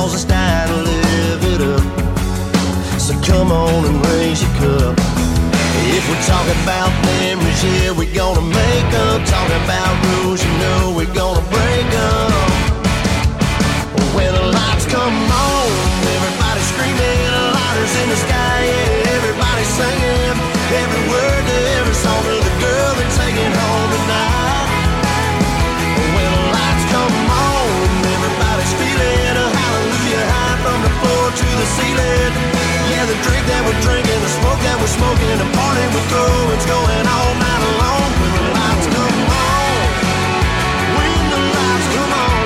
calls us down to live it up. So come on and raise your cup. If we're talking about memories, yeah, we're gonna make them. Talking about rules, you know we're gonna break them. When the lights come on, everybody's screaming, lighters in the sky, yeah, everybody's singing. Every word to every song to the girl they're taking home tonight. When the lights come on, everybody's feeling a hallelujah high from the floor to the ceiling. Yeah, the drink that we're drinking, the smoke that we're smoking, the party we're throwing, it's going all night long. When the lights come on, when the lights come on.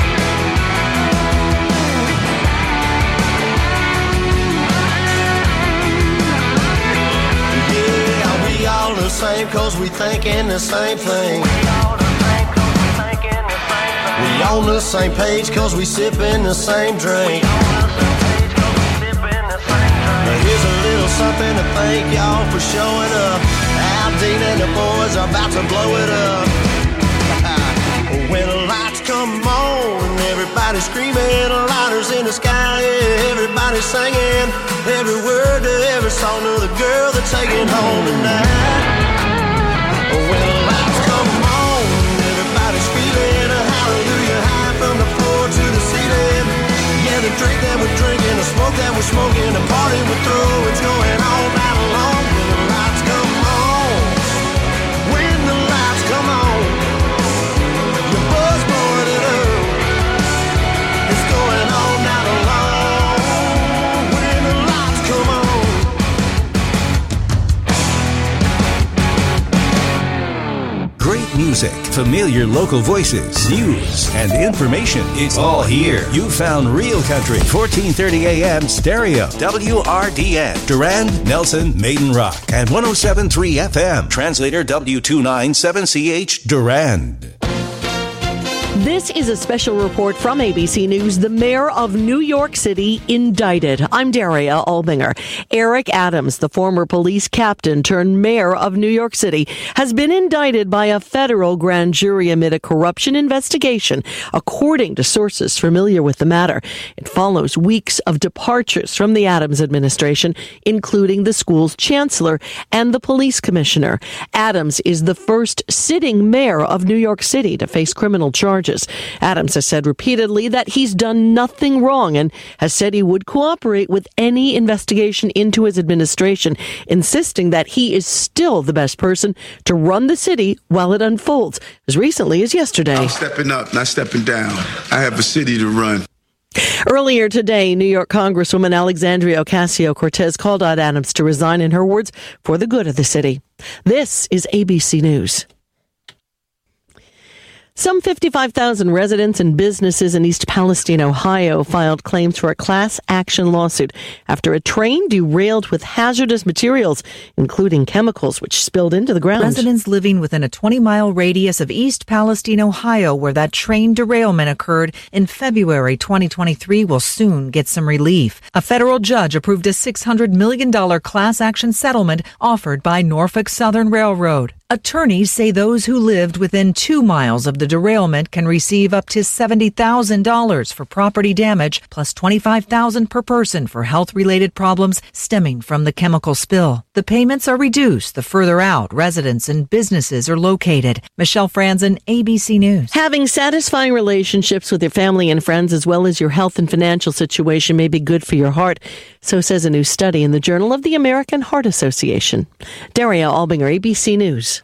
Yeah, we all the same cause we thinking the same thing. We on the same page cause we sipping the same drink. Here's a little something to thank y'all for showing up. Al Dean and the boys are about to blow it up. When the lights come on, everybody's screaming, lighters in the sky, yeah, everybody's singing. Every word to every song to the girl they're taking home tonight. When the lights come on, everybody's feeling a hallelujah high from the floor to the ceiling. Yeah, the drink that we're drinking, the smoke that we're smoking, the party we're throwing, it's going all night long. When the lights come on, when the lights come on, your buzz blowing it up, it's going all night long. When the lights come on. Great music, familiar local voices, news, and information. It's all here. You found Real Country, 1430 AM stereo, WRDN, Durand, Nelson, Maiden Rock, and 107.3 FM, translator W297CH, Durand. This is a special report from ABC News. The mayor of New York City indicted. I'm Daria Albinger. Eric Adams, the former police captain turned mayor of New York City, has been indicted by a federal grand jury amid a corruption investigation, according to sources familiar with the matter. It follows weeks of departures from the Adams administration, including the school's chancellor and the police commissioner. Adams is the first sitting mayor of New York City to face criminal charges. Adams has said repeatedly that he's done nothing wrong and has said he would cooperate with any investigation into his administration, insisting that he is still the best person to run the city while it unfolds, as recently as yesterday. I'm stepping up, not stepping down. I have a city to run. Earlier today, New York Congresswoman Alexandria Ocasio-Cortez called on Adams to resign, in her words, for the good of the city. This is ABC News. Some 55,000 residents and businesses in East Palestine, Ohio, filed claims for a class action lawsuit after a train derailed with hazardous materials, including chemicals, which spilled into the ground. Residents living within a 20-mile radius of East Palestine, Ohio, where that train derailment occurred in February 2023, will soon get some relief. A federal judge approved a $600 million class action settlement offered by Norfolk Southern Railroad. Attorneys say those who lived within 2 miles of the derailment can receive up to $70,000 for property damage, plus $25,000 per person for health-related problems stemming from the chemical spill. The payments are reduced the further out residents and businesses are located. Michelle Franzen, ABC News. Having satisfying relationships with your family and friends, as well as your health and financial situation, may be good for your heart. So says a new study in the Journal of the American Heart Association. Daria Albinger, ABC News.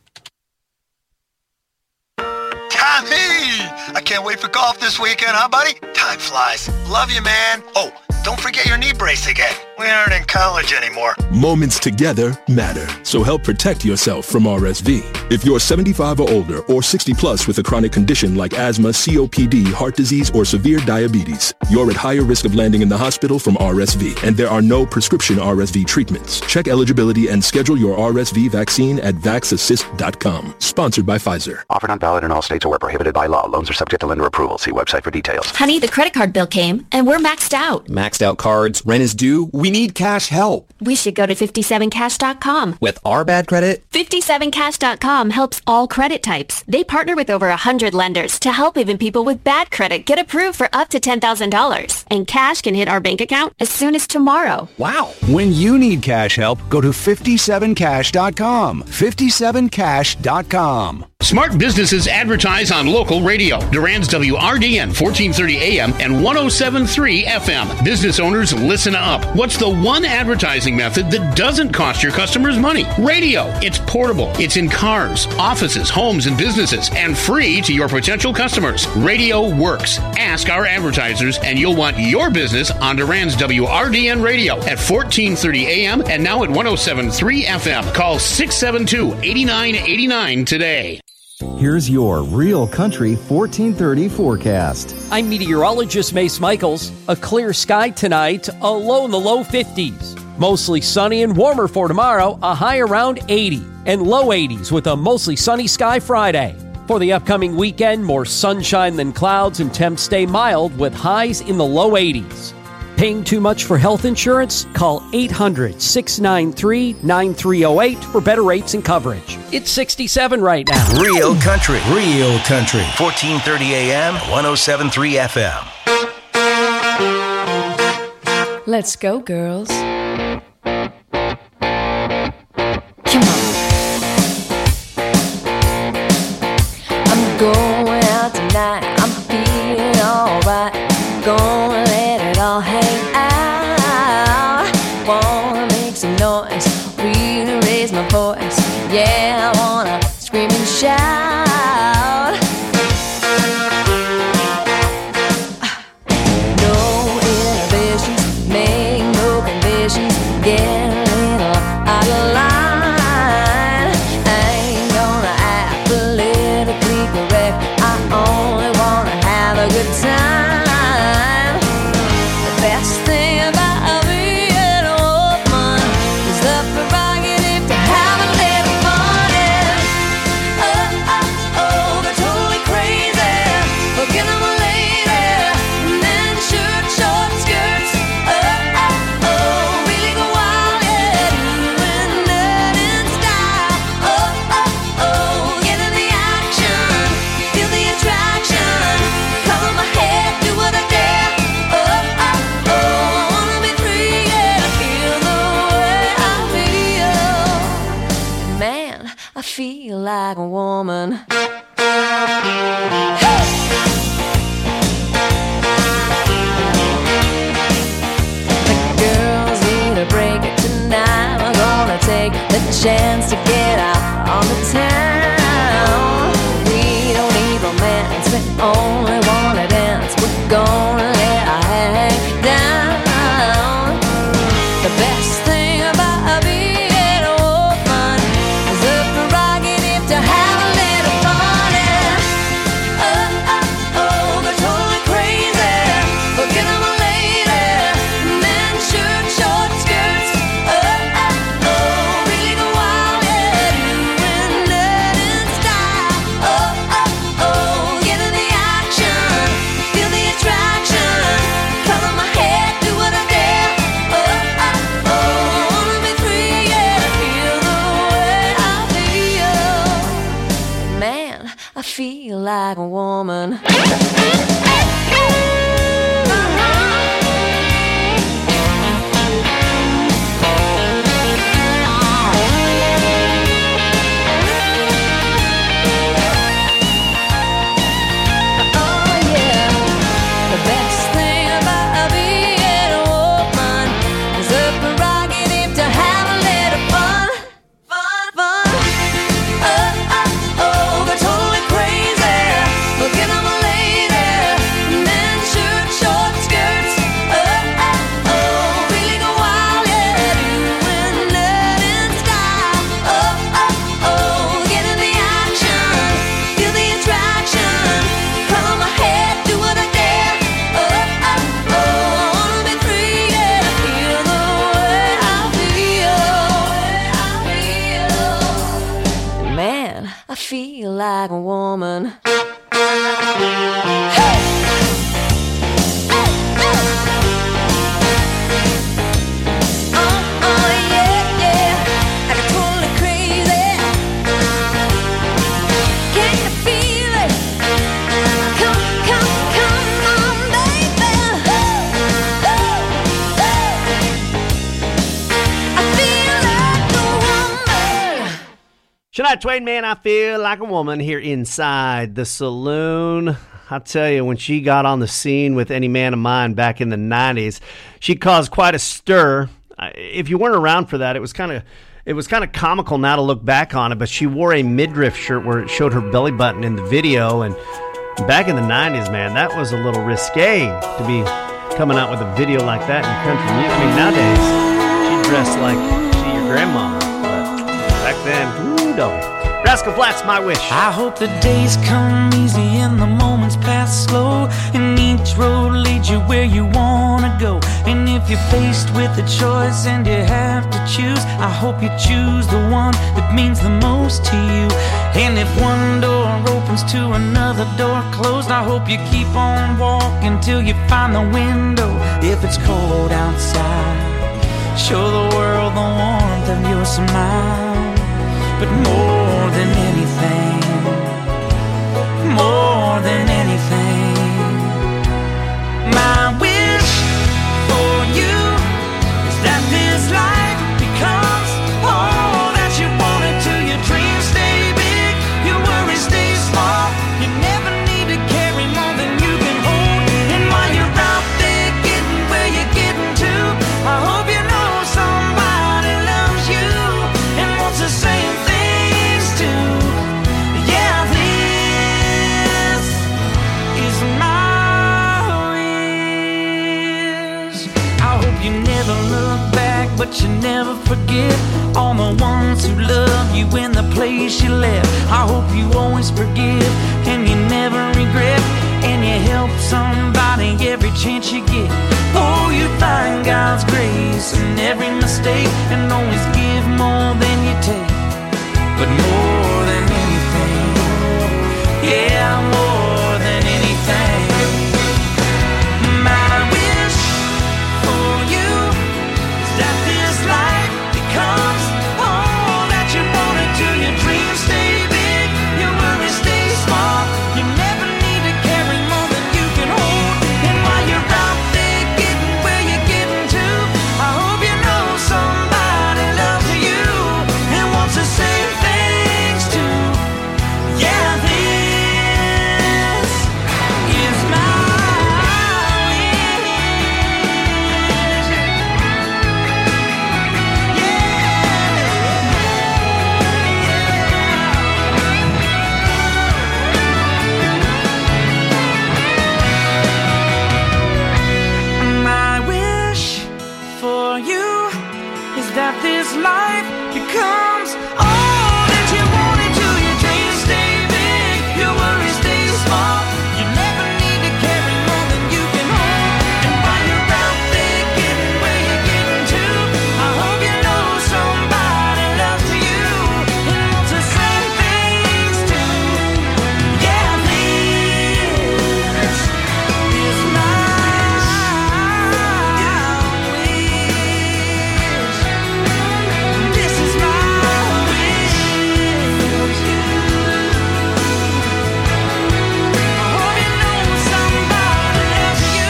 Tommy! I can't wait for golf this weekend, huh, buddy? Time flies. Love you, man. Oh, don't forget your knee brace again. We aren't in college anymore. Moments together matter, so help protect yourself from RSV. If you're 75 or older or 60 plus with a chronic condition like asthma, COPD, heart disease, or severe diabetes, you're at higher risk of landing in the hospital from RSV, and there are no prescription RSV treatments. Check eligibility and schedule your RSV vaccine at vaxassist.com. Sponsored by Pfizer. Offer not valid in all states or where prohibited by law. Loans are subject to lender approval. See website for details. Honey, the credit card bill came, and we're maxed out. Maxed out cards. Rent is due. We need cash help. We should go to 57cash.com. With our bad credit? 57cash.com helps all credit types. They partner with over 100 lenders to help even people with bad credit get approved for up to $10,000. And cash can hit our bank account as soon as tomorrow. Wow. When you need cash help, go to 57cash.com. 57cash.com. Smart businesses advertise on local radio. Durand's WRDN 1430 AM and 1073 FM. Business owners, listen up. What's the one advertising method that doesn't cost your customers money? Radio. It's portable. It's in cars, offices, homes, and businesses, and free to your potential customers. Radio works. Ask our advertisers, and you'll want your business on Durand's WRDN radio at 1430 AM and now at 1073 FM. Call 672-8989 today. Here's your Real Country 1430 forecast. I'm meteorologist Mace Michaels. A clear sky tonight, a low in the low 50s. Mostly sunny and warmer for tomorrow, a high around 80. And low 80s with a mostly sunny sky Friday. For the upcoming weekend, more sunshine than clouds and temps stay mild with highs in the low 80s. Paying too much for health insurance? Call 800-693-9308 for better rates and coverage. It's 67 right now. Real Country. 1430 AM, 1073 FM. Let's go, girls. Come on. I'm going out tonight. I'm feeling alright. Gonna let it all hang out. Wanna make some noise, really raise my voice. Yeah, I wanna scream and shout. No inhibitions, make no conditions. Get a little out of line. I ain't gonna act politically correct. I only wanna have a good time. Best thing about being a woman is the prerogative to have a little fun. They're totally crazy. Forget I'm a lady. Men shirt, short skirts. Really go wild, yeah. Doing that in style. Get in the action. Feel the attraction. Cover my head, do what I dare. I feel like a woman. Hey! The girls need a break tonight. We're gonna take the chance to get out on the town. We don't need romance, we only wanna dance. We're gonna let our hair hang down. The best thing about being a woman is the prerogative to have a little fun. They're totally crazy. Forget I'm a lady. Men shirt, short skirts. Really go wild, yeah. Doing that in style. Get in the action. Feel the attraction. Cover my head, do what I dare. Wanna be free, yeah. Feel the way I feel. Man, I feel like a woman. The best thing about being a woman is the prerogative to have a little fun. They're totally crazy. Forget I'm a lady. Men shirt, short skirts. Really go wild, yeah. Doing that in style. Get in the action. Feel the attraction. Cover my head, do what I dare. Wanna be free, yeah. Feel the way I feel. Man, I feel like a woman. Hey! Shania Twain, Man, I Feel Like a Woman, here inside the saloon. I tell you, when she got on the scene with Any Man of Mine back in the 90s, she caused quite a stir. If you weren't around for that, it was kind of comical now to look back on it, but she wore a midriff shirt where it showed her belly button in the video, and back in the 90s, man, that was a little risque to be coming out with a video like that in country music. I mean, nowadays, she dressed like she your grandmama, but back then, ooh, no. Rascal Flatts, My Wish. I hope the days come easy and the moments pass slow, and each road leads you where you wanna go. And if you're faced with a choice and you have to choose, I hope you choose the one that means the most to you. And if one door opens to another door closed, I hope you keep on walking till you find the window. If it's cold outside, show the world the warmth of your smile. But more than anything, my wish for you is that this life becomes all that you want it to. Your dreams stay big, your worries stay small. You never need to carry more than you can hold. And while you're out there getting where you're getting to, I hope you know somebody loves you and wants the same things too. Yeah, this is my wish. I hope you never look back, but you never forget all the ones who love you in the place you left. I hope you always forgive and you never regret, and you help somebody every chance you get. Oh, you find God's grace in every mistake and always give more than you take. But more than anything, yeah, more than anything, my wish for you is that this life becomes all that you want it to. Your dreams stay big, your worries stay small. You never need to carry more than you can hold. And while you're out there getting where you're getting to, I hope you know somebody loves you and wants the same things too. Yeah, this is my My wish for you is that this life becomes all that you want it to. Your dreams stay big, your worries stay small. You never need to carry more than you can hold. And while you're out there getting where you're getting to, I hope you know somebody loves you and wants the same things too. Yeah, this is my wish. This is my wish. I hope you know somebody loves you.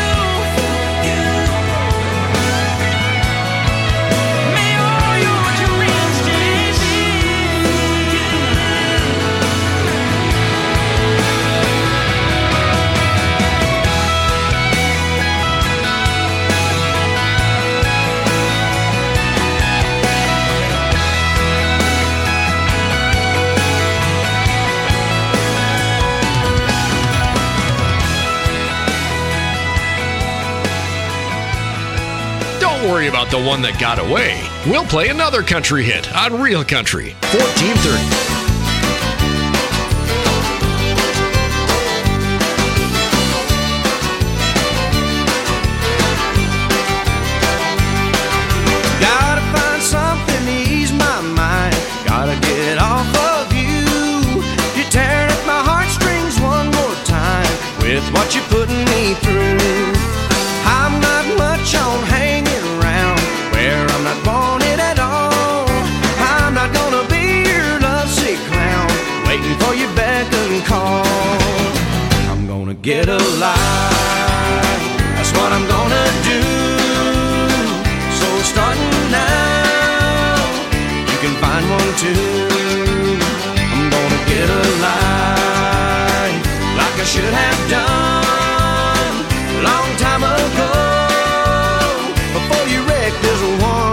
May all your dreams stay big. Don't worry about the one that got away. We'll play another country hit on Real Country 1430. Gotta find something to ease my mind. Gotta get off of you. You're tearing at my heartstrings one more time with what you're putting me through. I'm not much on hanging around where I'm not wanted at all. I'm not gonna be your lovesick clown waiting for your beck and call. I'm gonna get a life, that's what I'm gonna do. So starting now, you can find one too. should have done a long time ago. Before you wrecked this one.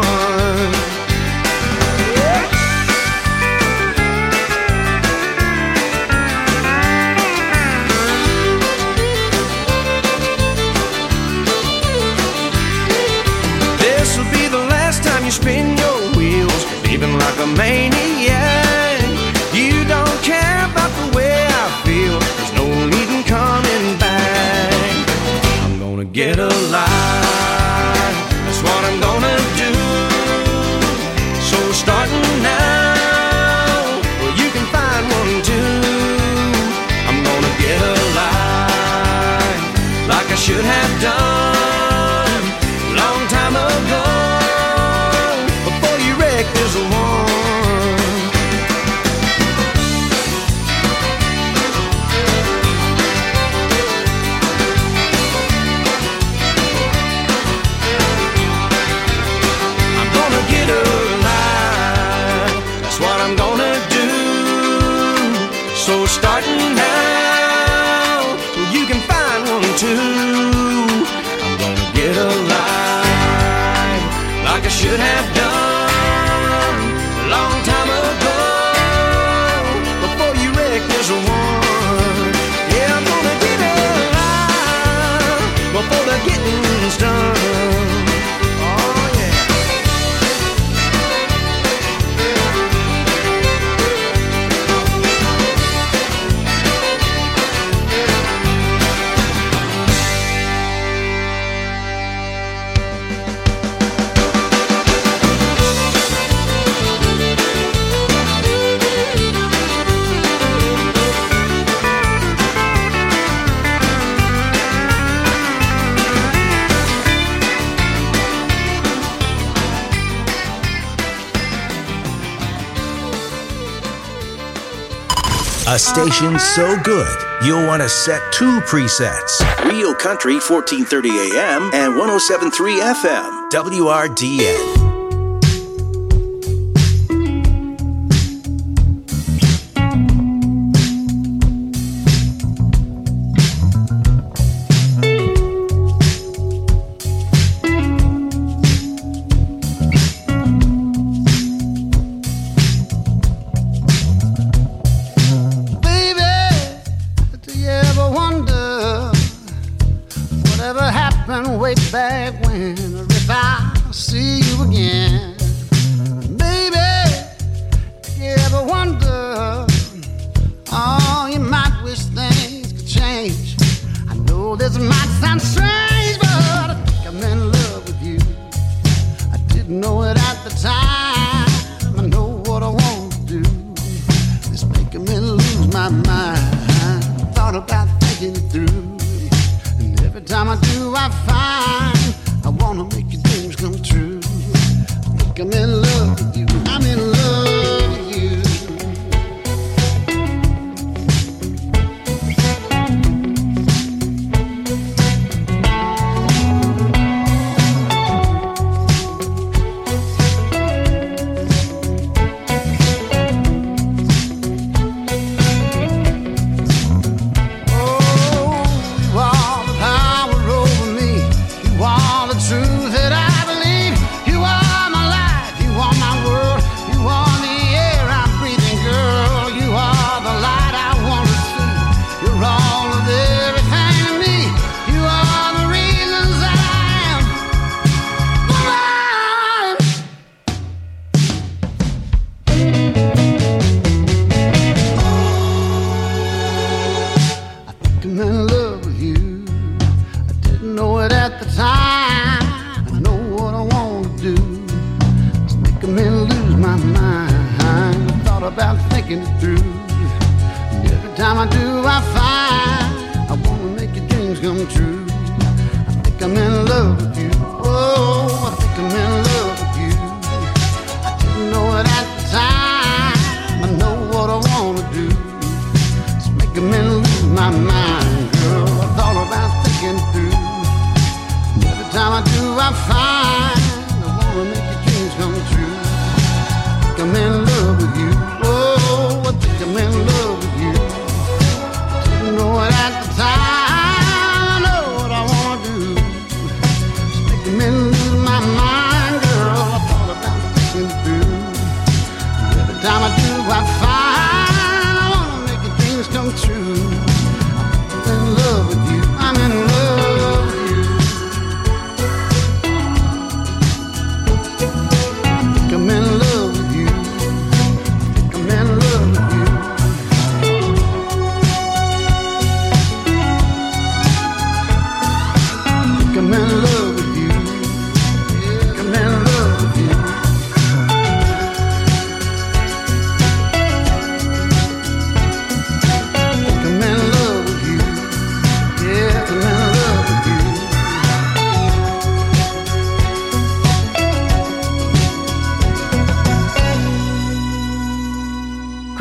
This will be the last time you spin your wheels, living like a maniac. You don't care about the way I feel. There's no need in coming back. I'm gonna get a life. That's what I'm gonna do. So starting now, well, you can find one too. I'm gonna get a life like I should have done a long time ago. Before you wreck this one. So starting now, you can find one too. I'm gonna get a life like I should have done a long time ago. Before you wreck this one. Yeah, I'm gonna get a life before the getting's done. A station so good, you'll want to set two presets. Real Country 1430 AM and 107.3 FM. WRDN. Way back when, or if I see you again, baby, you ever wonder, oh, you might wish things could change. I know this might sound strange, but I think I'm in love with you. I didn't know it at the time. I know what I want to do. It's making me lose my mind. Thought about thinking it through. Every time I do, I find I wanna make your dreams come true. I think I'm in love with you. I'm in love with you. I'm in love with you. Oh, I think I'm in love with you. Didn't know it at the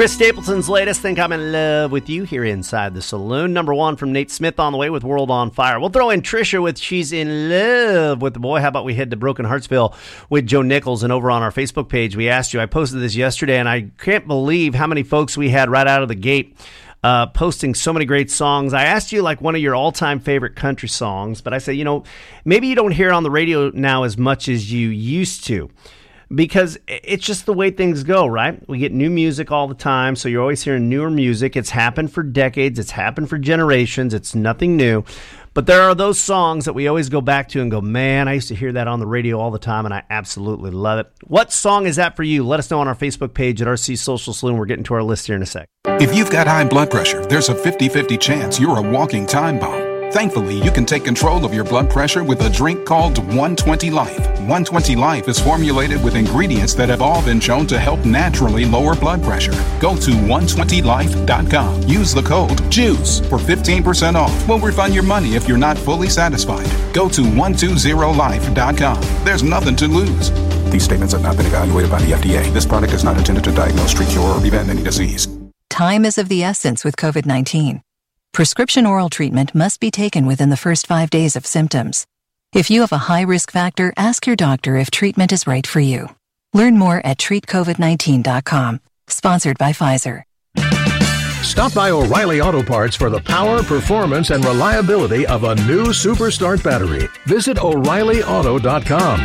Chris Stapleton's latest, Think I'm in Love with You, here inside the saloon. Number 1 from Nate Smith on the way with World on Fire. We'll throw in Trisha with She's in Love with the Boy. How about we head to Broken Heartsville with Joe Nichols? And over on our Facebook page, we asked you, I posted this yesterday, and I can't believe how many folks we had right out of the gate posting so many great songs. I asked you like one of your all-time favorite country songs, but I said, maybe you don't hear it on the radio now as much as you used to, because it's just the way things go, right? We get new music all the time, so you're always hearing newer music. It's happened for decades. It's happened for generations. It's nothing new. But there are those songs that we always go back to and go, man, I used to hear that on the radio all the time, and I absolutely love it. What song is that for you? Let us know on our Facebook page at RC Social Saloon. We're getting to our list here in a sec. If you've got high blood pressure, there's a 50-50 chance you're a walking time bomb. Thankfully, you can take control of your blood pressure with a drink called 120 Life. 120 Life is formulated with ingredients that have all been shown to help naturally lower blood pressure. Go to 120life.com. Use the code JUICE for 15% off. We'll refund your money if you're not fully satisfied. Go to 120life.com. There's nothing to lose. These statements have not been evaluated by the FDA. This product is not intended to diagnose, treat, cure, or prevent any disease. Time is of the essence with COVID-19. Prescription oral treatment must be taken within the first 5 days of symptoms. If you have a high risk factor, ask your doctor if treatment is right for you. Learn more at treatcovid19.com. Sponsored by Pfizer. Stop by O'Reilly Auto Parts for the power, performance, and reliability of a new Superstart battery. Visit O'ReillyAuto.com.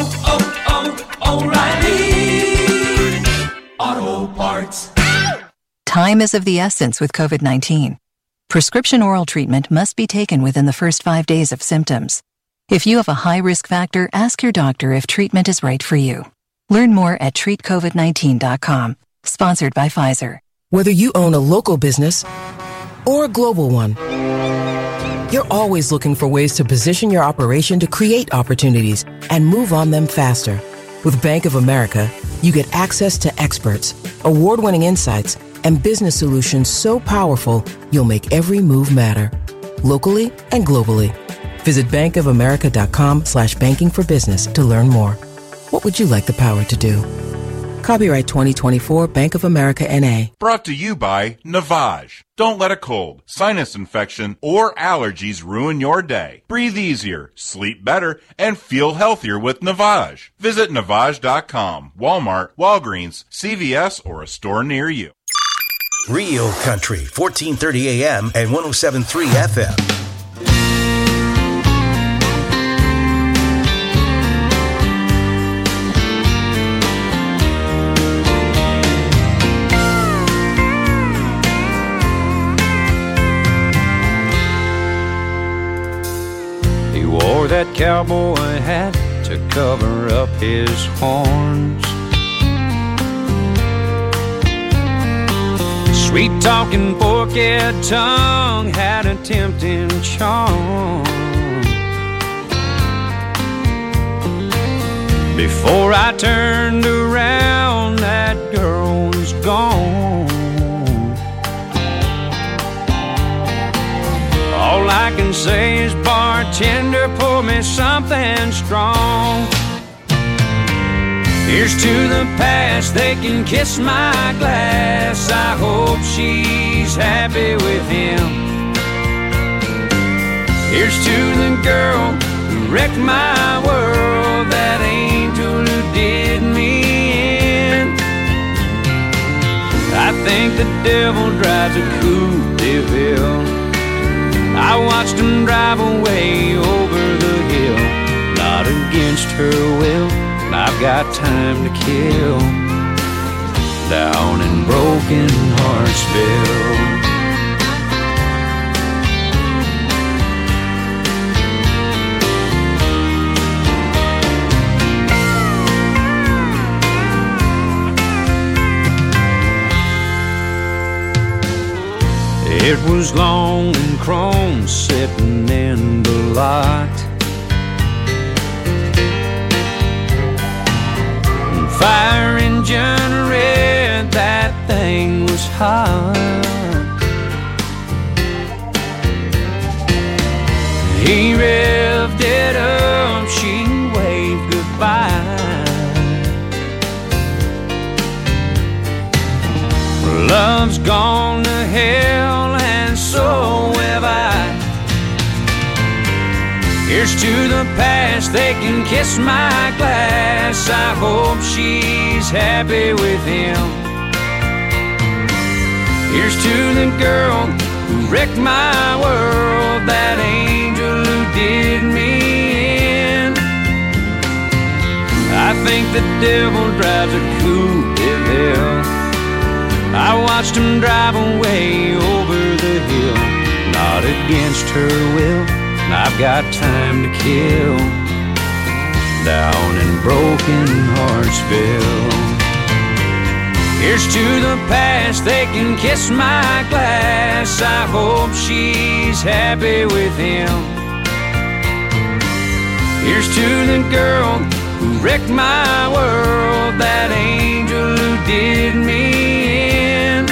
O'Reilly Auto Parts. Time is of the essence with COVID-19. Prescription oral treatment must be taken within the first 5 days of symptoms. If you have a high risk factor, ask your doctor if treatment is right for you. Learn more at treatcovid19.com. Sponsored by Pfizer. Whether you own a local business or a global one, you're always looking for ways to position your operation to create opportunities and move on them faster. With Bank of America, you get access to experts, award-winning insights, and business solutions so powerful, you'll make every move matter. Locally and globally. Visit bankofamerica.com/banking for business to learn more. What would you like the power to do? Copyright 2024 Bank of America N.A. Brought to you by Navage. Don't let a cold, sinus infection, or allergies ruin your day. Breathe easier, sleep better, and feel healthier with Navage. Visit Navage.com, Walmart, Walgreens, CVS, or a store near you. Real Country, 1430 AM and 107.3 FM. He wore that cowboy hat to cover up his horns. Sweet-talking, forked tongue had a tempting charm. Before I turned around, that girl was gone. All I can say is, bartender, pour me something strong. Here's to the past, they can kiss my glass. I hope she's happy with him. Here's to the girl who wrecked my world, that angel who did me in. I think the devil drives a Coupe de Ville. I watched him drive away over the hill, not against her will. I've got time to kill down in Broken Heartsville. It was long and chrome sitting in the lot. Fire engine red, that thing was hot. He revved it up, she waved goodbye. to the past, they can kiss my glass. I hope she's happy with him. Here's to the girl who wrecked my world, that angel who did me in. I think the devil drives a coupe de ville. I watched him drive away over the hill, not against her will. I've got time to kill down in Broken Heartsville. Here's to the past, they can kiss my glass. I hope she's happy with him. Here's to the girl who wrecked my world, that angel who did me in.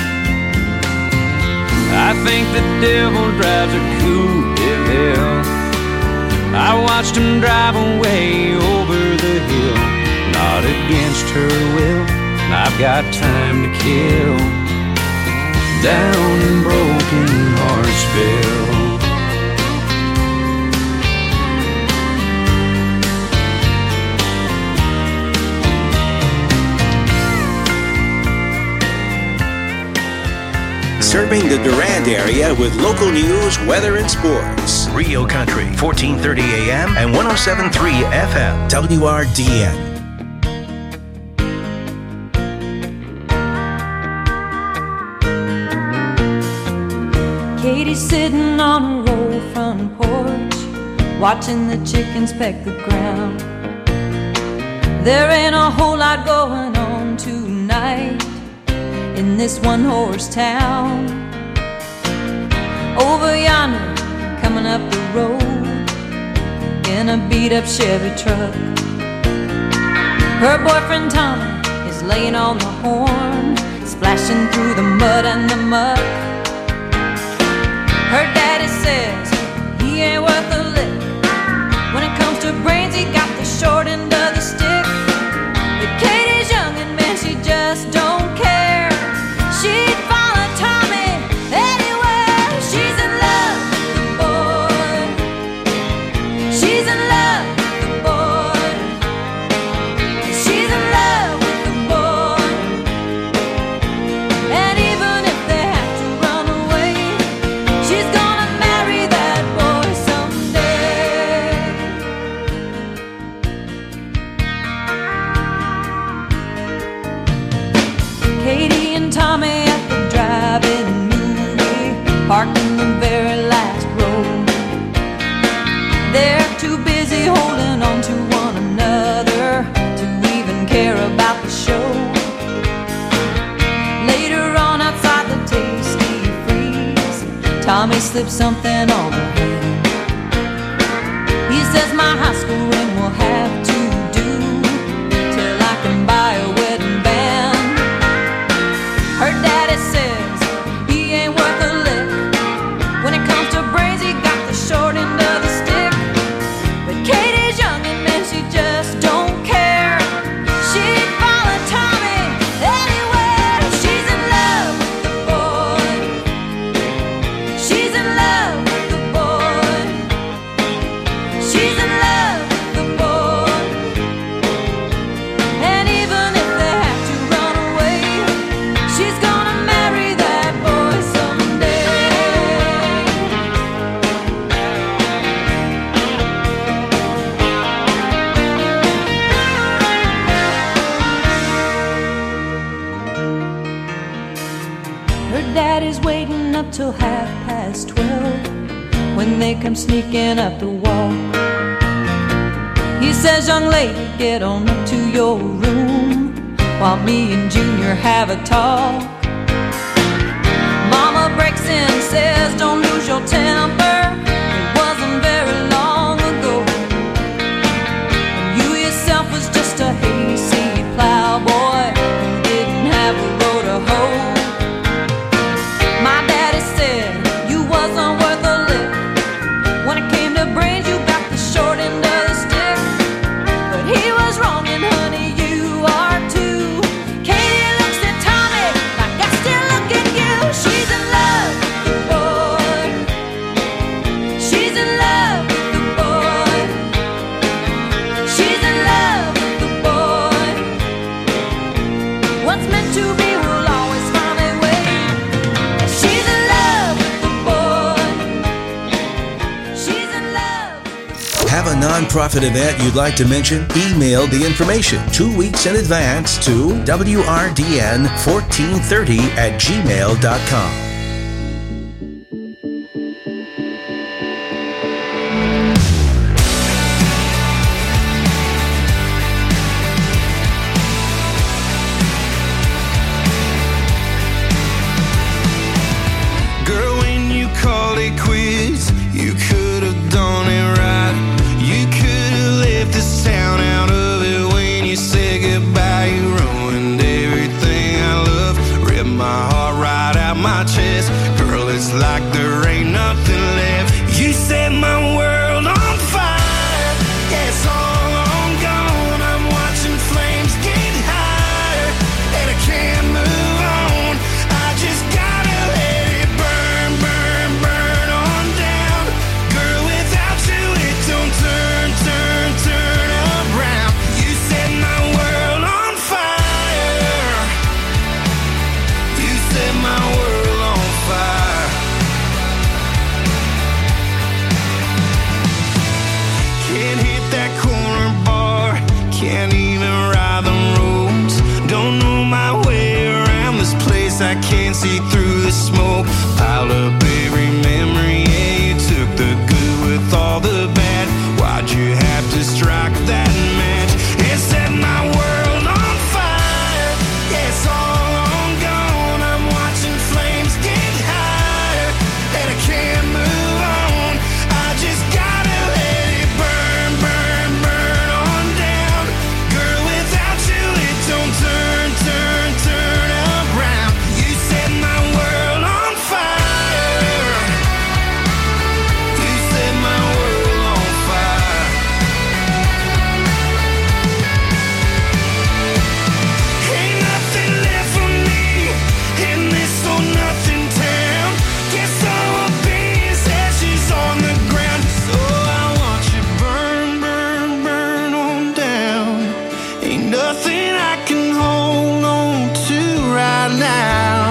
I think the devil drives a coupe de ville. I watched him drive away over the hill, not against her will. I've got time to kill down in Broken Heartsville. Serving the Durand area with local news, weather, and sports. Rio Country, 1430 AM and 107.3 FM. WRDN. Katie's sitting on her old front porch, watching the chickens peck the ground. There ain't a whole lot going on tonight in this one-horse town. Over yonder, coming up the road in a beat-up Chevy truck, her boyfriend Tommy is laying on the horn, splashing through the mud and the muck. Her daddy says he ain't worth a lick. When it comes to brains, he got the short end of the stick. But Katie's young and man, she just don't care. She'd follow Tommy anywhere. She's in love with the boy. She's in love with the boy. She's in love with the boy. And even if they have to run away, she's gonna marry that boy someday. Katie and Tommy at the drive-in movie, parked in the very last row. They're too busy holding on to one another to even care about the show. Later on outside the Tasty Freeze, Tommy slipped something on her hand. He says my high school ring will have to do till I can buy a wedding band. Her daddy says he ain't worth a lick. When it comes to brains, he got the short end of the stick. But Katie's young and man, she just don't care. She'd follow Tommy anywhere. She's in love with the boy. She's in love with the boy. She's in love with the boy. And even if they have to run away, she's gonna marry that boy someday. Her daddy's waiting up till 12:30 when they come sneaking up the wall. He says, young lady, get on up to your room while me and Junior have a talk. Mama breaks in and says, don't lose your temper. It wasn't very long ago when you yourself was just a hayseed plowboy who didn't have a row to hoe. My daddy said you wasn't worth a lick. When it came to brains, you got the short end of the stick. But he was wrong, and honey, you are too. Katie looks at Tommy like I still look at you. She's in love with the boy. nonprofit event you'd like to mention? Email the information 2 weeks in advance to wrdn1430@gmail.com. Quits. You could have done it right. You could have left this town out of it when you said goodbye. You ruined everything I love, ripped my heart right out my chest. Girl, it's like there ain't nothing left. You set my world on fire. Yeah, it's all on gone. I'm watching flames get higher, and I can't move on. I just gotta let it burn, burn, burn on down. Girl, without you it don't turn, turn, turn around. You set my world on fire. You set my world on fire. Can't hit that corner bar, can't even ride the roads. Don't know my way around this place, I can't see through the smoke. Piled up every memory, yeah, you took the good with all the bad. Why'd you have to strike that match? It set my world on fire. Yeah, it's all on gone. I'm watching flames get higher, and I can't move on. I just gotta let it burn, burn, burn on down. Girl, without you it don't turn, turn, turn around. You set my world on fire. You set my world on fire. Ain't nothing left for me in this or nothing town. Guess I will be as ashes on the ground. So I watch you burn, burn, burn on down. Ain't nothing I can hold on to right now.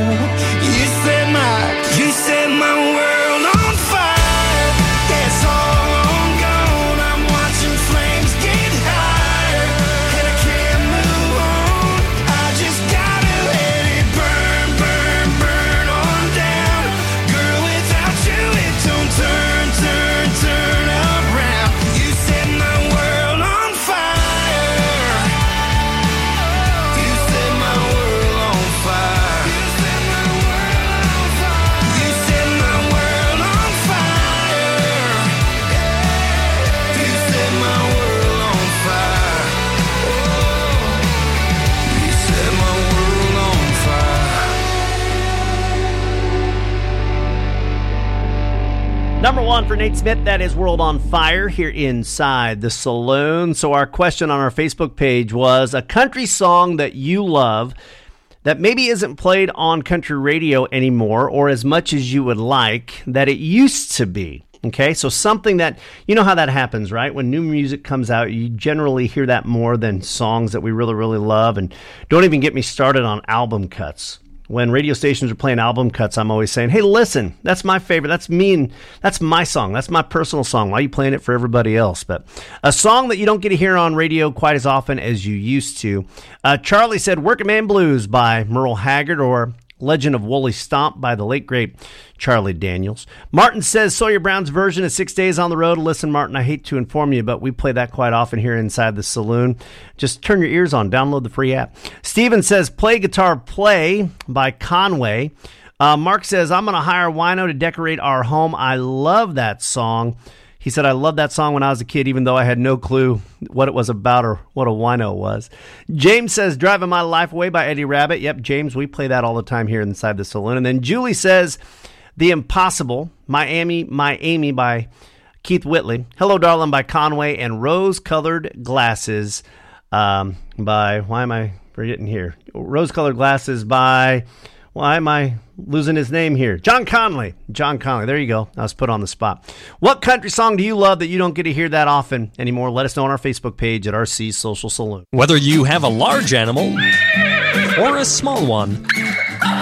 You set my world on fire. Yeah, it's all on gone. I'm watching flames get higher, and I can't move on. I just gotta let it burn, burn, burn on down. Girl, without you it don't turn, turn, turn around. You set my world on fire. You set my world on fire. You set my world on fire. You set my world on fire. You set my world on fire. You set my world on fire. Number one for Nate Smith, that is World on Fire here inside the saloon. So our question on our Facebook page was a country song that you love that maybe isn't played on country radio anymore or as much as you would like that it used to be. Okay, so something that, you know how that happens, right? When new music comes out, you generally hear that more than songs that we really, really love. And don't even get me started on album cuts. When radio stations are playing album cuts, I'm always saying, hey, listen, that's my favorite. That's me, and that's my song. That's my personal song. Why are you playing it for everybody else? But a song that you don't get to hear on radio quite as often as you used to. Charlie said Working Man Blues by Merle Haggard, or Legend of Woolly Stomp by the late, great Charlie Daniels. Martin says Sawyer Brown's version of 6 Days on the Road. Listen, Martin, I hate to inform you, but we play that quite often here inside the saloon. Just turn your ears on. Download the free app. Steven says Play Guitar Play by Conway. Mark says, I'm going to hire Wino to decorate our home. I love that song. He said, I loved that song when I was a kid, even though I had no clue what it was about or what a wino was. James says, Driving My Life Away by Eddie Rabbitt. Yep, James, we play that all the time here inside the saloon. And then Julie says, The Impossible, My Amy by Keith Whitley. Hello, Darling by Conway. And Rose-Colored Glasses by, why am I forgetting here? Rose-Colored Glasses by... Why am I losing his name here? John Conley. John Conley. There you go. I was put on the spot. What country song do you love that you don't get to hear that often anymore? Let us know on our Facebook page at RC Social Saloon. Whether you have a large animal or a small one,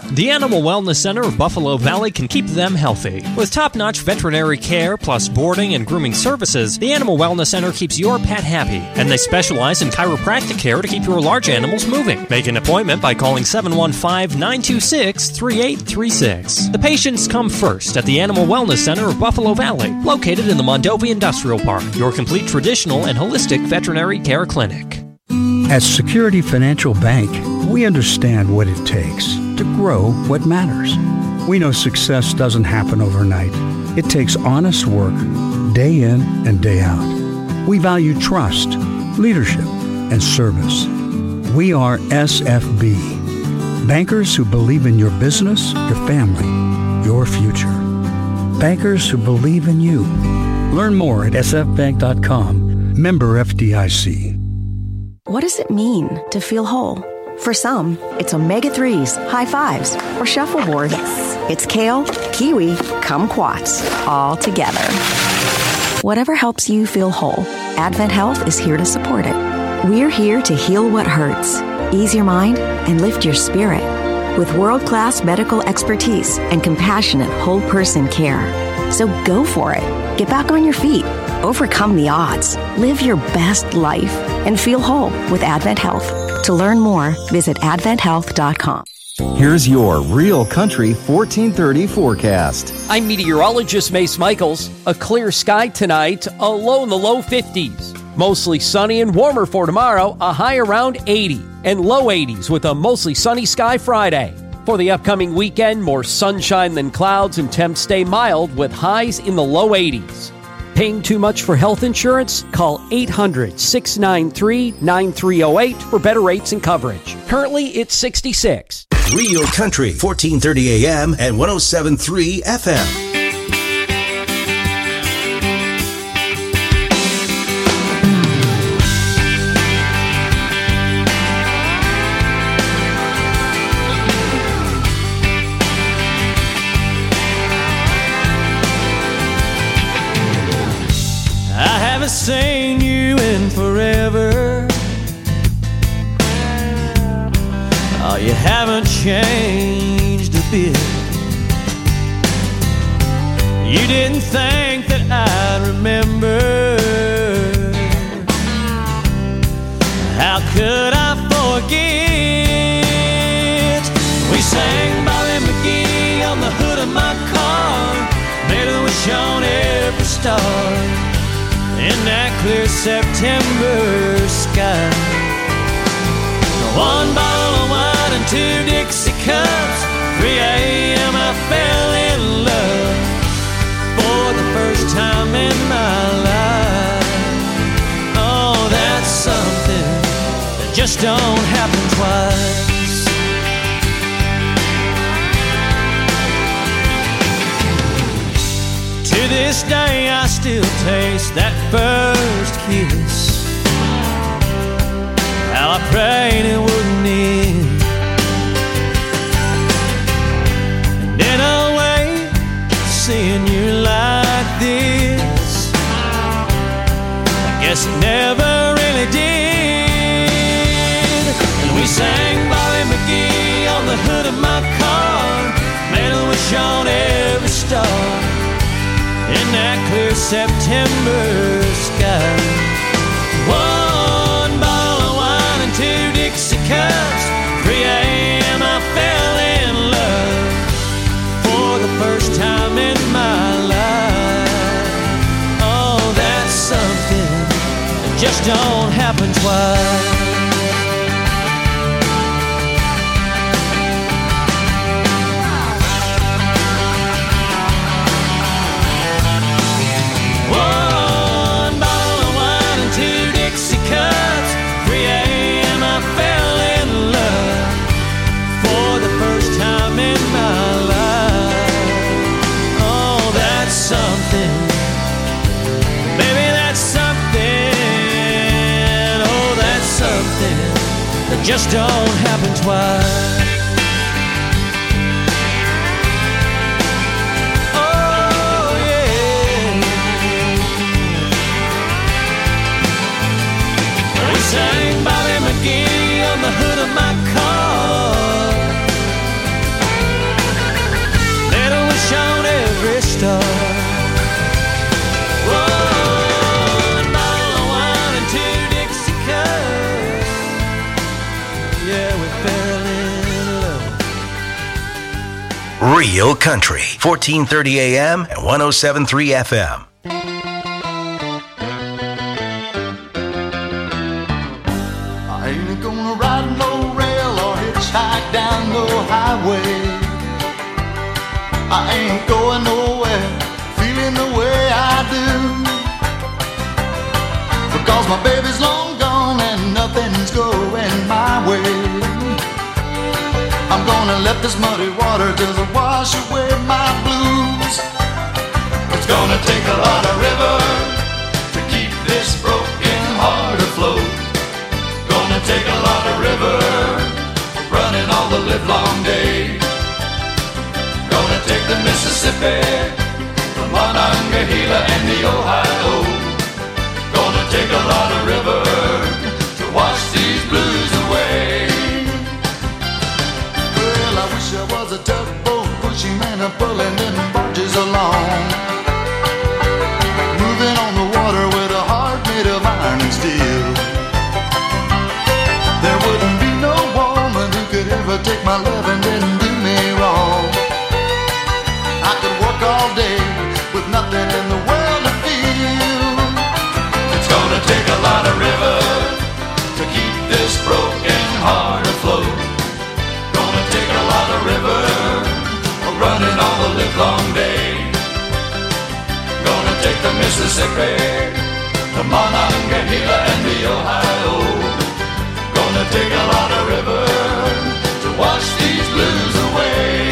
The Animal Wellness Center of Buffalo Valley can keep them healthy. With top-notch veterinary care plus boarding and grooming services, the Animal Wellness Center keeps your pet happy, and they specialize in chiropractic care to keep your large animals moving. Make an appointment by calling 715-926-3836. The patients come first at the Animal Wellness Center of Buffalo Valley, located in the Mondovi Industrial Park, your complete traditional and holistic veterinary care clinic. At Security Financial Bank, we understand what it takes to grow what matters. We know success doesn't happen overnight. It takes honest work, day in and day out. We value trust, leadership, and service. We are SFB, bankers who believe in your business, your family, your future. Bankers who believe in you. Learn more at sfbank.com, member FDIC. What does it mean to feel whole? For some, it's omega-3s, high fives, or shuffleboard. Yes. It's kale, kiwi, kumquats, all together. Whatever helps you feel whole, Advent Health is here to support it. We're here to heal what hurts, ease your mind, and lift your spirit with world-class medical expertise and compassionate whole-person care. So go for it. Get back on your feet. Overcome the odds. Live your best life and feel whole with Advent Health. To learn more, visit adventhealth.com. Here's your Real Country 1430 forecast. I'm meteorologist Mace Michaels. A clear sky tonight, a low in the low 50s. Mostly sunny and warmer for tomorrow, a high around 80. And low 80s with a mostly sunny sky Friday. For the upcoming weekend, more sunshine than clouds and temps stay mild with highs in the low 80s. Paying too much for health insurance? Call 800-693-9308 for better rates and coverage. Currently, it's 66. Real Country, 1430 AM and 107.3 FM. Seen you in forever. Oh, you haven't changed a bit. You didn't think that I'd remember. How could I forget? We sang Bobby McGee on the hood of my car, made a wish on every star in that clear September sky. One bottle of wine and 2 Dixie cups. 3 a.m. I fell in love for the first time in my life. Oh, that's something that just don't happen twice. To this day I still taste that first kiss. How I prayed it wouldn't end. And in a way, seeing you like this, I guess it never really did. And we sang Bobby McGee on the hood of my car, made a wish on every star in that clear September sky. 1 bottle of wine and 2 Dixie cups. 3 a.m. I fell in love for the first time in my life. Oh, that's something that just don't happen twice. Just don't happen twice. Oh yeah. We sang Bobby McGee on the hood of my car, Real Country, 1430 AM and 107.3 FM. I ain't gonna ride no rail or hitchhike down no highway. I ain't going nowhere feeling the way I do, because my baby's long gone and nothing's going my way. I'm gonna let this muddy water just wash away my blues. It's gonna take a lot of river to keep this broken heart afloat. Gonna take a lot of river running all the livelong day. Gonna take the Mississippi, the Monongahela and the Ohio. Gonna take a lot of river to wash these blues away. Well, I wish I was a tugboat pushing men and pulling them barges along, moving on the water with a heart made of iron and steel. There wouldn't be no woman who could ever take my love and then do me wrong. I could work all day with nothing in the world to feel. It's gonna take a lot of river to keep this broken heart afloat. Gonna take a lot of river running all the livelong day. Gonna take the Mississippi, the Monongahela and the Ohio. Gonna take a lot of river to wash these blues away.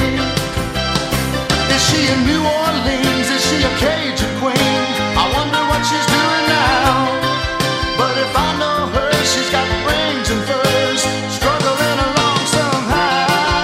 Is she in New Orleans? Is she a Cajun queen? I wonder what she's doing now. But if I know her, she's got rings and furs, struggling along somehow.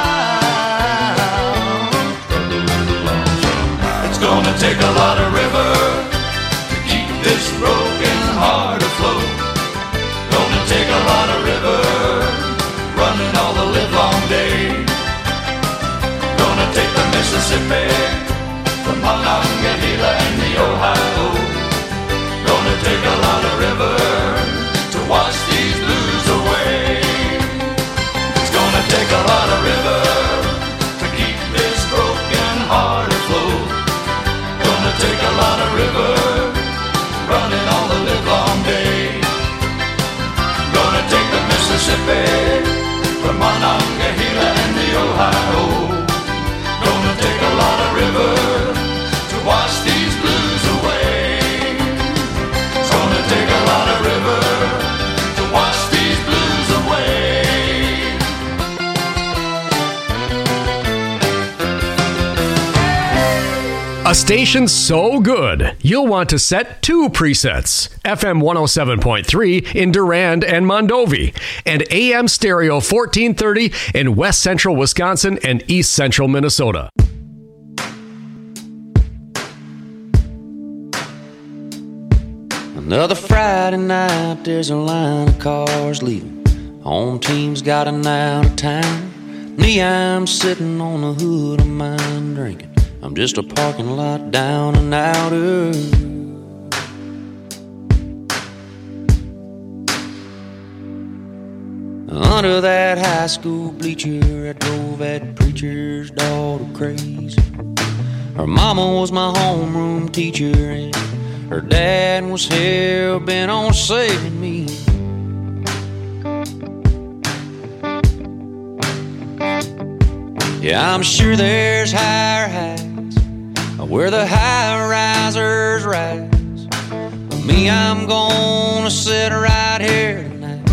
It's gonna take a lot of river to keep this broken heart afloat. Gonna take a lot of river running all the livelong day. Gonna take the Mississippi, the Monongahela and the Ohio. Gonna take a lot of river to wash these blues away. It's gonna take a lot of river to keep this broken heart afloat. Gonna take a lot of river running all the livelong day. Gonna take the Mississippi, the Monongahela and the Ohio. Gonna take a lot of river to wash these blues away. It's gonna take a lot of river to wash these blues away. A station so good, you'll want to set two presets. FM 107.3 in Durand and Mondovi, and AM stereo 1430 in West Central Wisconsin and East Central Minnesota. Another Friday night, there's a line of cars leaving. Home team's gotten out of town. Me, I'm sitting on the hood of mine drinking. I'm just a parking lot down and outer. Under that high school bleacher, I drove that preacher's daughter crazy. Her mama was my homeroom teacher, and her dad was hell-bent on saving me. Yeah, I'm sure there's higher heights where the high-risers rise. But me, I'm gonna sit right here tonight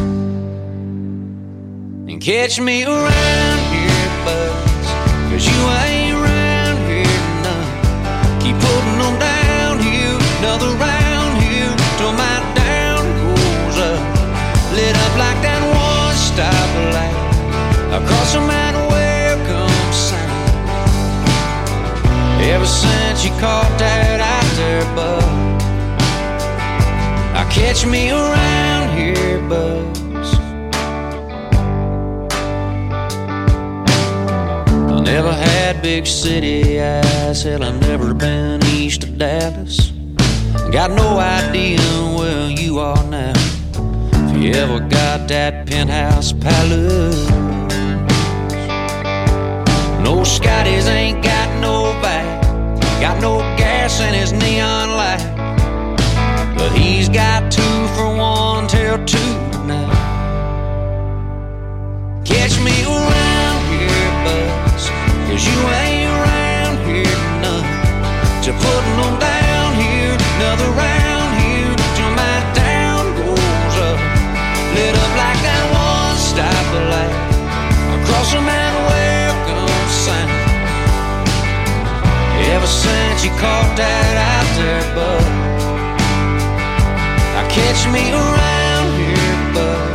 and catch me around here, buzz, 'cause you ain't around here none. Keep putting them downhill, another round here till my down goes up, lit up like that one stoplight across from that welcome sign. Ever since you caught that out there, bud, I catch me around here, buzz. I never had big city eyes, hell, I've never been east of Dallas. Got no idea where you are now, if you ever got that penthouse palace. No, Scotty's ain't got no back, got no gas in his neon light, but he's got 2 for 1 till 2 tonight. Catch me around here, Buzz, 'cause you ain't around here none. To putting them down here, another round here, till my town goes up, lit up like that one stoplight across from that welcome sign. Ever since you caught that out there, bud, now catch me around here, Buzz.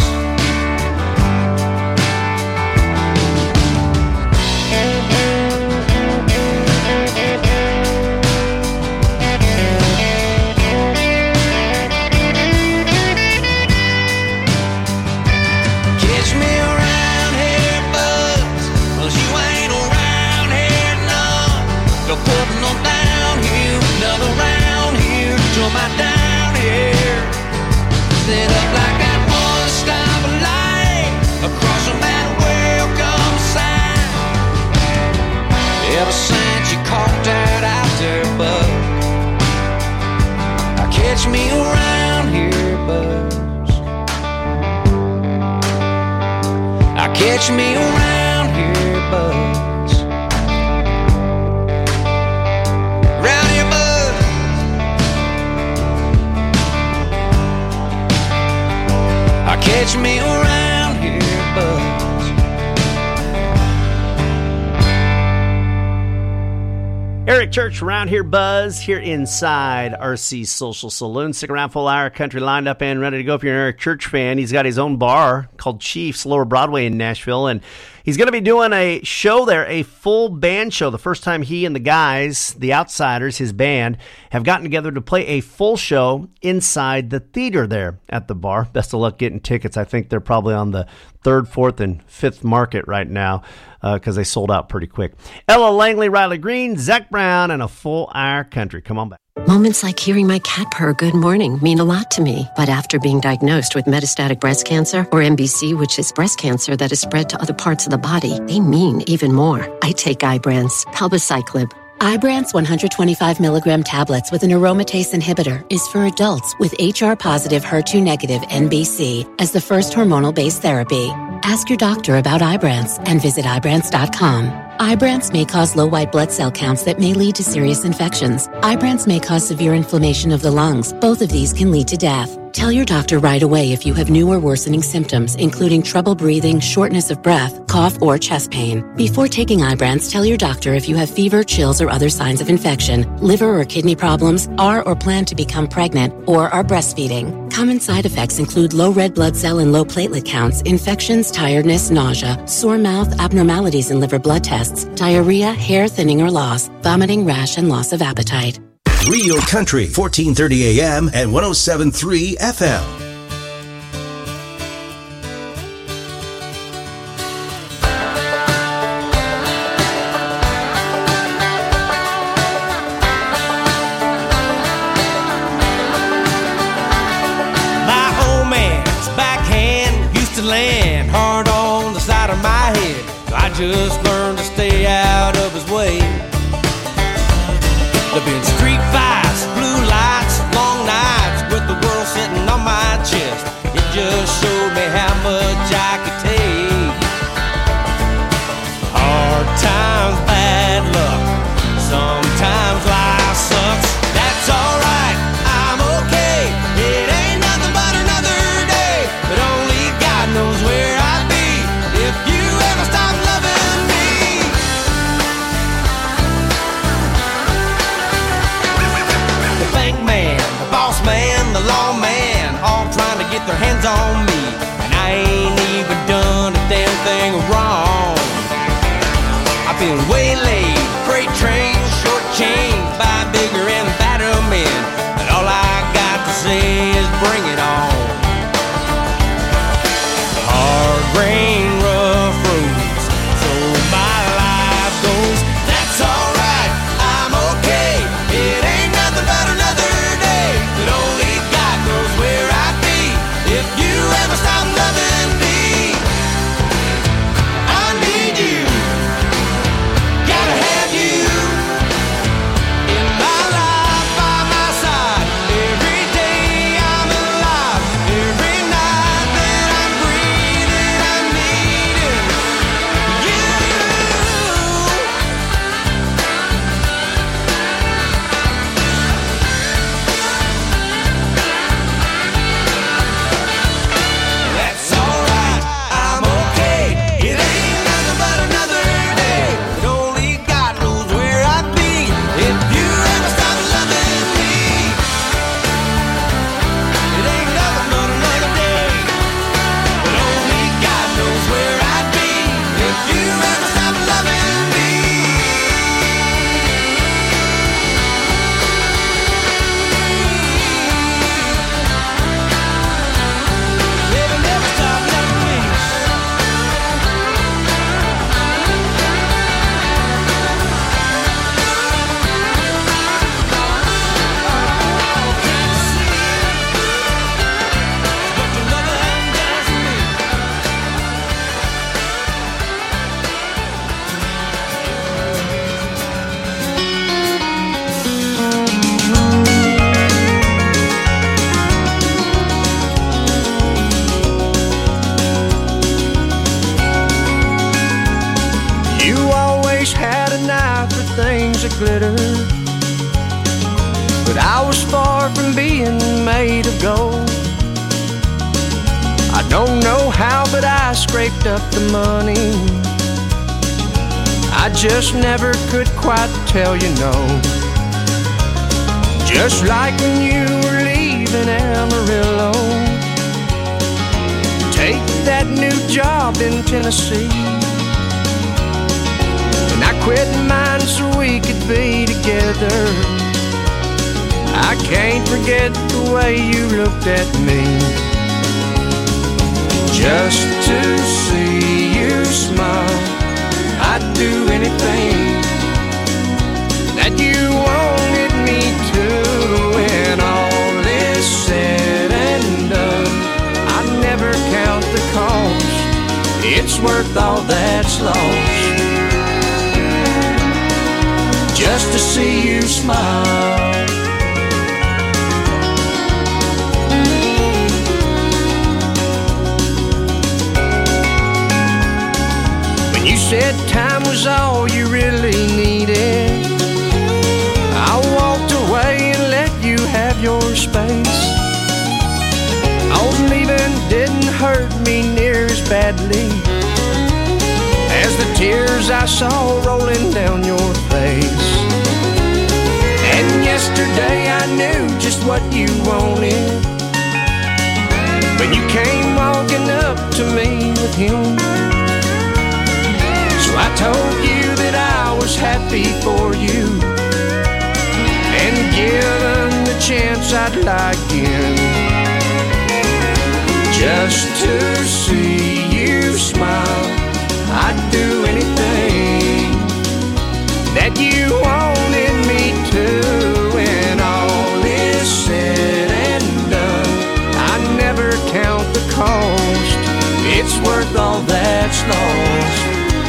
Putting them down here, another round here, till my down here. Set up like that one stoplight across from that welcome sign. Ever since you caught that out there, bud, now catch me around here, Buzz. Now catch me around here, Buzz. Catch me around here, Buzz. Eric Church, around here, Buzz, here inside RC's Social Saloon. Stick around, full hour country lined up and ready to go. If you're an Eric Church fan, he's got his own bar called Chiefs, Lower Broadway in Nashville, and he's going to be doing a show there, a full band show. The first time he and the guys, the Outsiders, his band, have gotten together to play a full show inside the theater there at the bar. Best of luck getting tickets. I think they're probably on the 3rd, 4th, and 5th market right now because they sold out pretty quick. Ella Langley, Riley Green, Zach Brown, and a full hour country. Come on back. Moments like hearing my cat purr good morning mean a lot to me. But after being diagnosed with metastatic breast cancer, or MBC, which is breast cancer that is spread to other parts of the body, they mean even more. I take Ibrance, palbociclib. Ibrance 125 milligram tablets with an aromatase inhibitor is for adults with HR-positive, HER2-negative MBC as the first hormonal-based therapy. Ask your doctor about Ibrance and visit Ibrance.com. Ibrance may cause low white blood cell counts that may lead to serious infections. Ibrance may cause severe inflammation of the lungs. Both of these can lead to death. Tell your doctor right away if you have new or worsening symptoms, including trouble breathing, shortness of breath, cough, or chest pain. Before taking Ibrance, tell your doctor if you have fever, chills, or other signs of infection, liver or kidney problems, are or plan to become pregnant, or are breastfeeding. Common side effects include low red blood cell and low platelet counts, infections, tiredness, nausea, sore mouth, abnormalities in liver blood tests, diarrhea, hair thinning or loss, vomiting, rash, and loss of appetite. Real Country, 1430 AM and 107.3 FM. My old man's backhand used to land hard on the side of my head, so I just learned to stay out of his way. There've been street fights, blue lights, long nights with the world sitting on my chest. It just showed me how much I could take. Hard times, bad luck, sometimes life sucks. That's alright, I'm okay. It ain't nothing but another day, but only God knows where I'd be if you ever stop loving me. The bank man, the boss man, the lawman, all trying to get their hands on me, and I ain't even done a damn thing wrong. I've been waylaid, freight trains, shortchanged by bigger and badder men, but all I got to say is bring it on. Hard rain, rough roads, so my life goes. That's alright, I'm okay. It ain't nothing but another day, but only God knows where I'd be if you ever glitter. But I was far from being made of gold. I don't know how, but I scraped up the money. I just never could quite tell you no. Just like when you were leaving Amarillo, take that new job in Tennessee. And I quit mine so we could be together. I can't forget the way you looked at me. Just to see you smile, I'd do anything that you wanted me to. When all is said and done, I'd never count the cost. It's worth all that's lost, just to see you smile. When you said time was all you really needed, I walked away and let you have your space. Oh, leaving didn't hurt me near as badly as the tears I saw rolling down your face. And yesterday I knew just what you wanted when you came walking up to me with him. So I told you that I was happy for you, and given the chance I'd lie again, just to see you smile. I'd do anything that you wanted me to. When all is said and done, I never count the cost. It's worth all that's lost,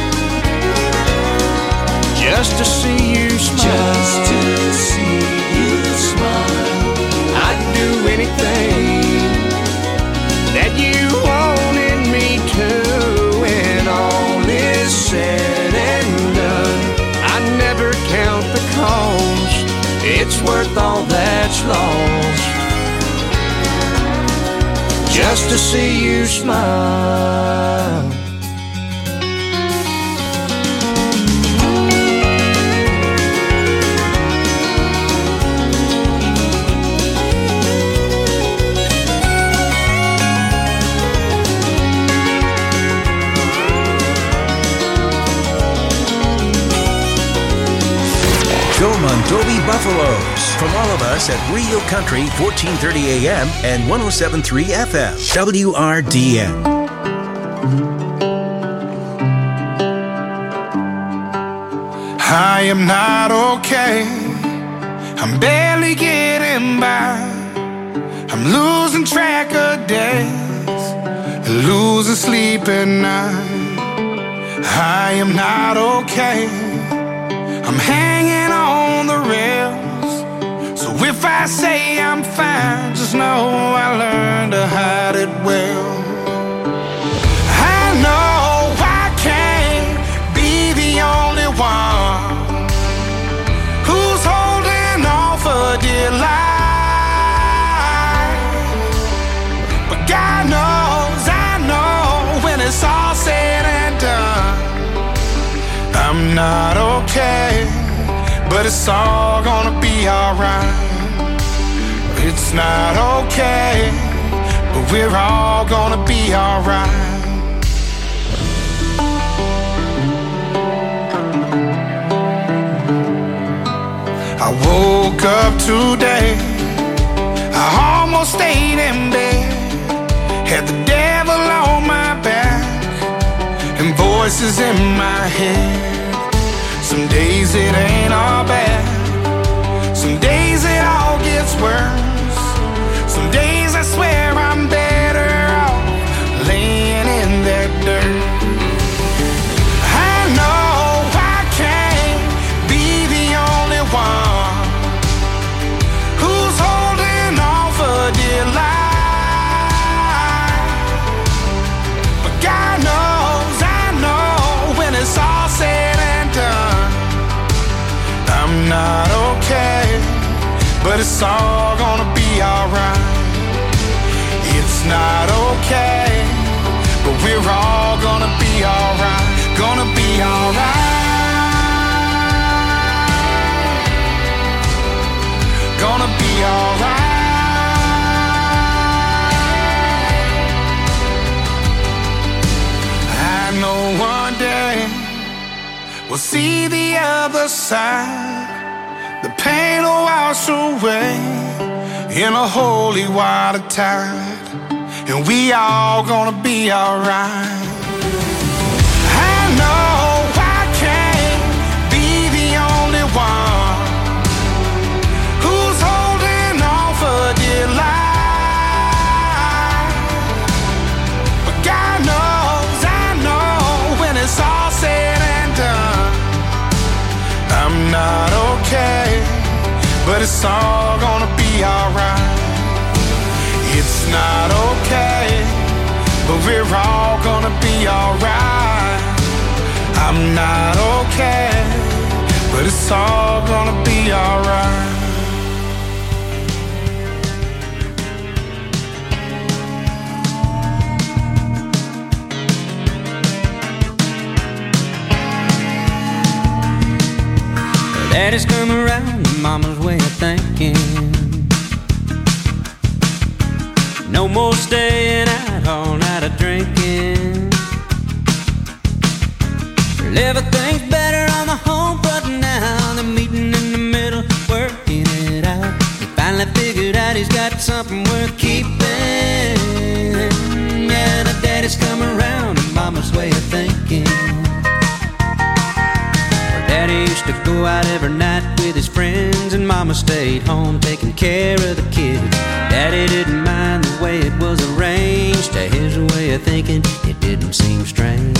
just to see you smile. Just to see you smile. I'd do anything that you wanted me to. When all is said and done, I never count the cost. It's worth all that's lost, just to see you smile. Go Mondovi Buffaloes from all of us at Real Country 1430 AM and 107.3 FM WRDN. I am not okay. I'm barely getting by. I'm losing track of days, losing sleep at night. I am not okay. I'm hanging on the rails. So if I say I'm fine, just know I learned to hide it well. I know I can't be the only one who's holding on for dear life. But God knows, I know, when it's all said and done, I'm not okay, but it's all gonna be alright. It's not okay, but we're all gonna be alright. I woke up today, I almost stayed in bed, had the devil on my back and voices in my head. Some days it ain't all bad, some days it all gets worse. Some days I swear I'm better off laying in that dirt. I know I can't be the only one who's holding on for dear life. But God knows, I know, when it's all said and done, I'm but it's all gonna be alright. It's not okay, but we're all gonna be alright. Gonna be alright. Gonna be alright. I know one day we'll see the other side. The pain will wash away in a holy water tide, and we all gonna be alright. I know I can't be the only one who's holding on for dear life, but God knows, I know when it's all said and done, I'm not okay, but it's all gonna be alright. It's not okay, but we're all gonna be alright. I'm not okay, but it's all gonna be alright. Daddy's come around to mama's way of thinking. No more staying out all night of drinking. Well, everything's better on the home front now. The meeting in the middle, working it out. He finally figured out he's got something worth keeping. Yeah, the daddy's come around to mama's way of thinking. Daddy used to go out every night with his friends, and mama stayed home taking care of the kids. Daddy didn't mind the way it was arranged. To his way of thinking, it didn't seem strange.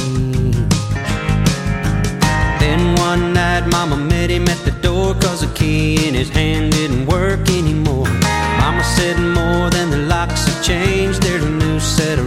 Then one night mama met him at the door, 'cause the key in his hand didn't work anymore. Mama said more than the locks have changed,